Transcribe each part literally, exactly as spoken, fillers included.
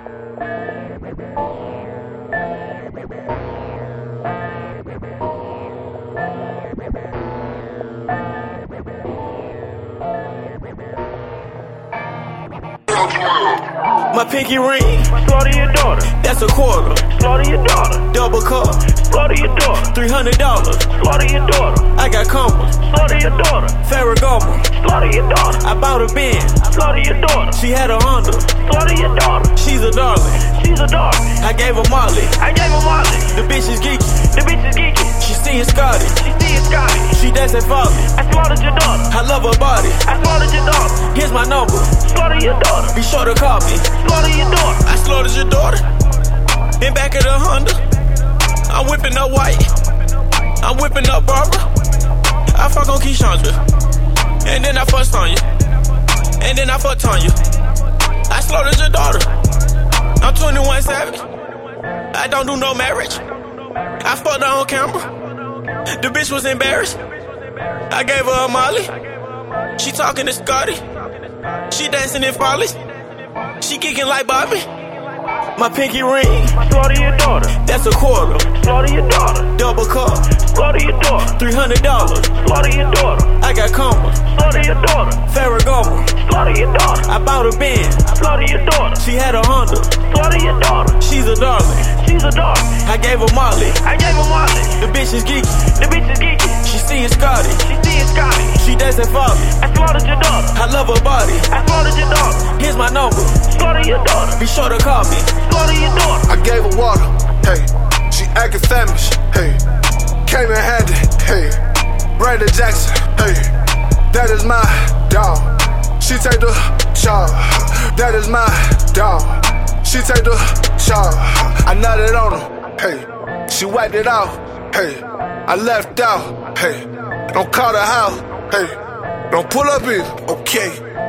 My pinky ring, slaughter your daughter. That's a quarter, Slaughter your daughter. double cup, Slaughter your daughter. three hundred dollars. Slaughter your daughter. I got coma, Slaughter your daughter. Ferragamo. Slaughter your daughter. I bought a Benz, Slaughter your daughter. she had a Honda. Slaughter your daughter. She's a darling, She's a dog. I gave her Molly. I gave her Molly. The bitch is geeky, The bitch is geeky. she seeing Scotty. She seeing Scotty. She dancing folly, I slaughtered your daughter. I love her body. I slaughtered your daughter. Here's my number, Slaughter your daughter. be sure to call me. Slaughter your daughter. I slaughtered your daughter, in back of the Honda. I'm whipping up White, I'm whipping up Barbara. I fuck on Keyshandra, and then I fucked on you, and then I fucked on you. I slaughtered your daughter, I'm twenty-one Savage, I don't do no marriage. I fucked her on camera, the bitch was embarrassed. I gave her a Molly, she talking to Scotty, she dancing in follies, she kicking like Bobby. My pinky ring, Slaughter your daughter. that's a quarter, Slaughter your daughter. double cup, Slaughter your daughter. three hundred dollars. Slaughter your daughter. I got coma, Slaughter your daughter. Ferragamo. Slaughter your daughter. I bought a Benz, Slaughter your daughter. she had a Honda. Slaughter your daughter. She's a darling, She's a dog. I gave her Molly. I gave her Molly. The bitch is geeky, The bitch is geeky. she seeing Scotty. She seeing Scotty. She dancing folly, I slaughtered your daughter. I love her body. I slaughtered your daughter. Here's my number, Slaughter your daughter. be sure to call me. Slaughter your daughter. I gave her water, hey. She acting famished, hey. Came in handy, hey. Brandon Jackson, hey. That is my dog. She take the charge. That is my dog. She take the charge. I nutted on her, hey. She wiped it out, hey. I left out, hey. Don't call the house, hey. Don't pull up in, okay.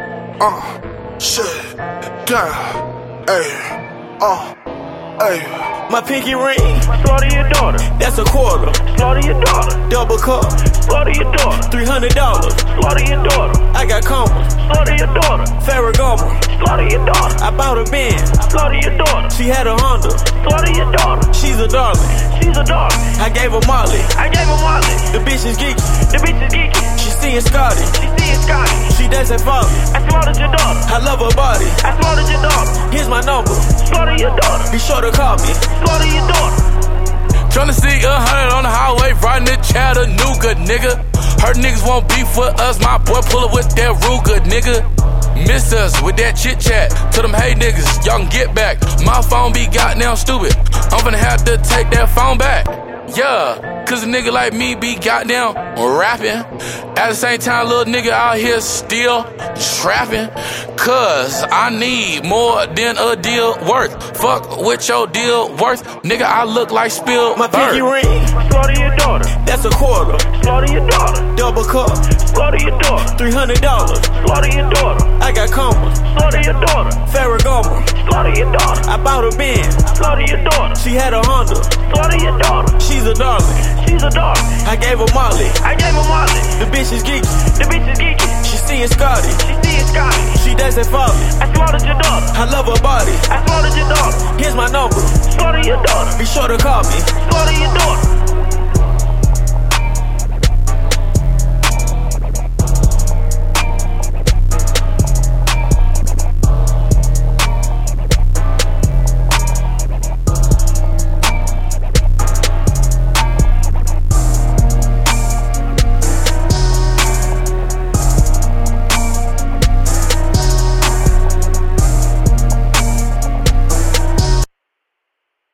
Uh, shit, down, hey. Uh. Hey. My pinky ring, Slaughter your daughter. that's a quarter, Slaughter your daughter. double cup, Slaughter your daughter. three hundred dollars. Slaughter your daughter. I got coma, Slaughter your daughter. Ferragamo. Slaughter your daughter. I bought a Benz, Slaughter your daughter. she had a Honda. Slaughter your daughter. She's a darling, She's a dog. I gave her Molly. I gave her Molly. The bitch is geeky, The bitch is geeky. she seeing Scotty. She seeing Scotty. She dancing folly, I slaughtered your daughter. I love her body. I slaughtered your daughter. Here's my number, Slaughter your daughter. be sure to call me. Slaughter your daughter. Tryna see a hundred on the highway, riding the Chattanooga, nigga. Her niggas won't beef with us, my boy pull up with that Ruger, nigga. Miss us with that chit chat. Tell them, hey niggas, y'all can get back. My phone be goddamn stupid. I'm finna have to take that phone back. Yeah, cause a nigga like me be goddamn rapping. At the same time, little nigga out here still trapping. Cause I need more than a deal worth. Fuck with your deal worth. Nigga, I look like Spielberg. My pinky ring, Slaughter your daughter. that's a quarter, Slaughter your daughter. double cup, Slaughter your daughter. three hundred dollars. Slaughter your daughter. I got coma, Slaughter your daughter. Ferragamo. Slaughter your daughter. I bought a Benz, Slaughter your daughter. she had a Honda. Slaughter your daughter. She's a darling, She's a dog. I gave her Molly. I gave her Molly. The bitch is geeky, The bitch is geeky. she seeing Scotty. She seeing Scotty. She dancing folly, I slaughtered your daughter. I love her body. I slaughtered your daughter. Here's my number, Slaughter your daughter. be sure to call me.